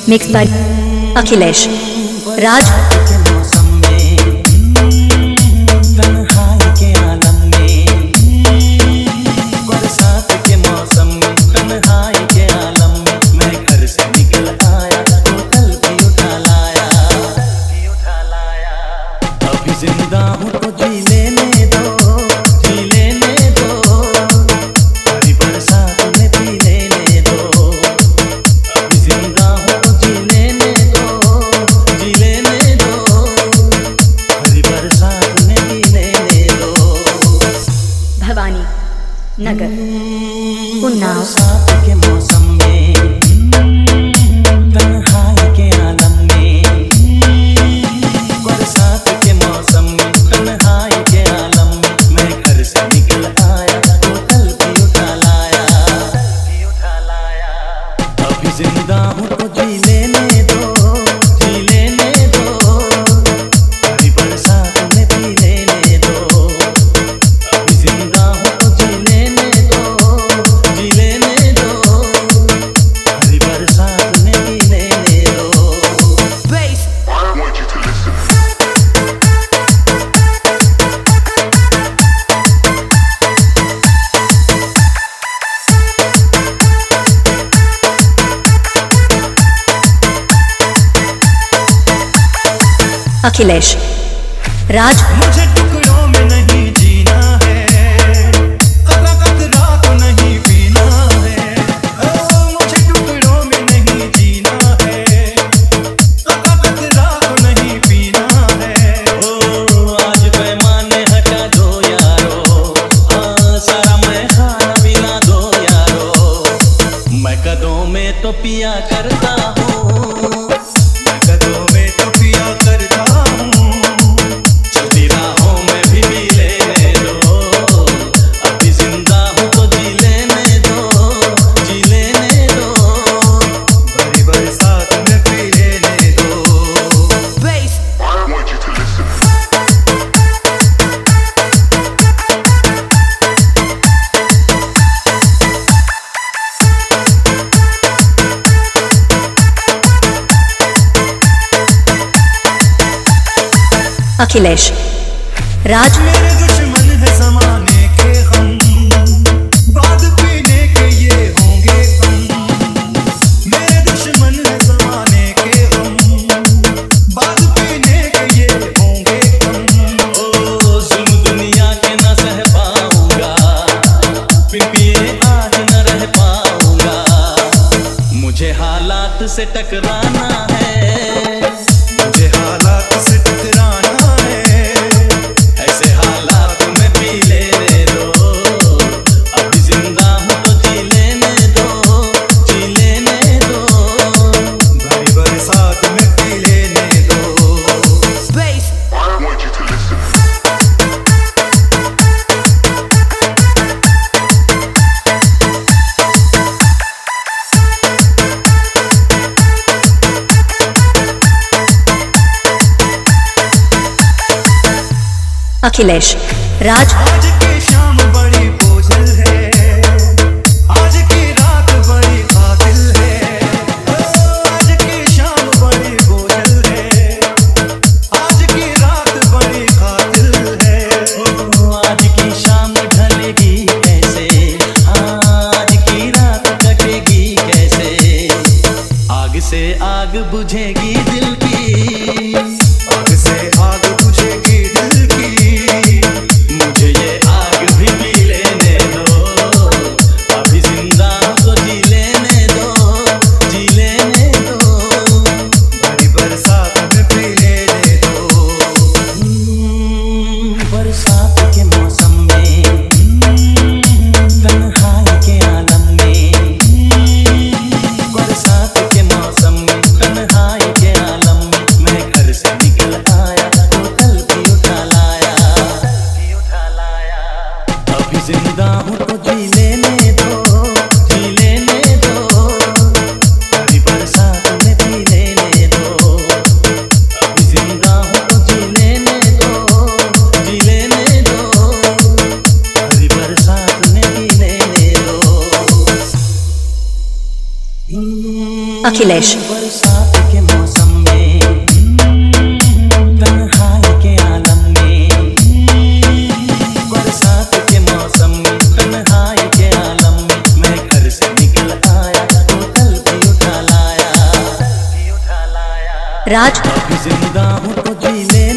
Mix by Akhilesh राज। जिंदा हूँ तो जी लेने दो, जी लेने दो, हरी बरसात में पी लेने दो। अभी जिंदा हूँ तो जी लेने दो, जी लेने दो, हरी बरसात में पी लेने दो। भवानी नगर उन्नाव। बरसात के मौसम में तन्हाई के आलम में, बरसात के मौसम में तन्हाई के आलम में मैं घर से निकल आया, बोतल भी उठा लाया, अभी जिंदा हूँ तो जी लेने दो, जी लेने दो, हरी बरसात में पी लेने दो। अभी जिंदा हूँ तो जी लेने दो, जी लेने दो, हरी बरसात में पी लेने दो। अखिलेश राज। मुझे टुकड़ों में नहीं जीना है, कतरा तो नहीं पीना है। मुझे टुकड़ों में नहीं जीना है, कतरा तो नहीं पीना है। ओ आज पैमाने हटा दो यारो, सारा मैं खाना पीना दो यारो। मैं कदों में तो पिया करता हूँ, मैं कदों में तो पिया करता हूँ, चलती राहों में भी पी लेने दो। अभी जिंदा हूँ तो जी लेने दो, जी लेने दो, भरी बरसात में पी लेने दो। अखिलेश राज। मेरे दुश्मन है ज़माने के हम, बाद पीने के ये होंगे कम। मेरे दुश्मन है ज़माने के हम, बाद पीने के ये होंगे कम। ओ जुल्म दुनिया के न सह पाऊंगा, बिन पिए आज न रह पाऊंगा। मुझे हालात से टकराना है, मुझे हालात से टकराना है। ऐसे हालात में पी लेने दो, अभी जिंदा हूँ तो जी लेने दो, जी लेने दो, भरी बरसात में पी लेने दो। अखिलेश राज। आज की शाम बड़ी बोझल है, आज की रात बड़ी कातिल है। आज की शाम बड़ी बोझल है, आज की रात बड़ी कातिल है। आज की शाम ढलेगी कैसे, आज की रात कटेगी कैसे। आग से आग बुझेगी दिल की, आग से आग बुझेगी दिल की। मुझे ये आग भी पी लेने दो, अभी जिंदा हूँ तो जी लेने दो, जी लेने दो, भरी बरसात में पी लेने दो। बरसात के मौसम में तन्हाई के आलम में, बरसात के मौसम में तन्हाई के आलम में मैं घर से निकल आया, बोतल भी उठा लाया, अभी जिंदा हूँ तो जी लेने दो, जी लेने दो, हरी बरसात में पी लेने दो। अभी जिंदा हूँ तो जी लेने दो, जी लेने दो, हरी बरसात में पी लेने दो। अखिलेश बरसात राज अभी जिंदा हूँ तो जी ले